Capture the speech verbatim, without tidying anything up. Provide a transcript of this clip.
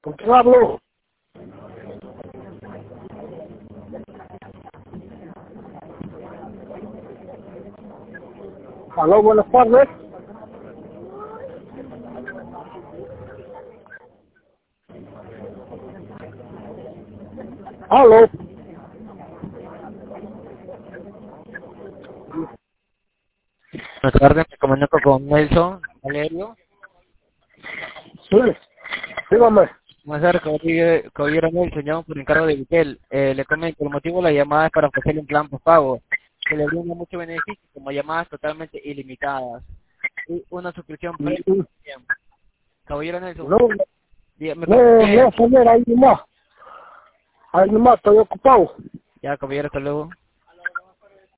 ¿Con quién hablo? Aló, buenas tardes. Aló. Buenas tardes, me comunico con Nelson Valerio. Sí, dígame. Buenas tardes, caballero caballero Nelson, llamo por encargo de Vitel. Eh, le comento, el motivo de la llamada es para ofrecerle un plan postpago que le brinda muchos beneficios, como llamadas totalmente ilimitadas y una suscripción premium. Caballero Nelson, No, dígame con no, qué. no, señor, ahí nomás. Ahí nomás, estoy ocupado. Ya, caballero, hasta luego.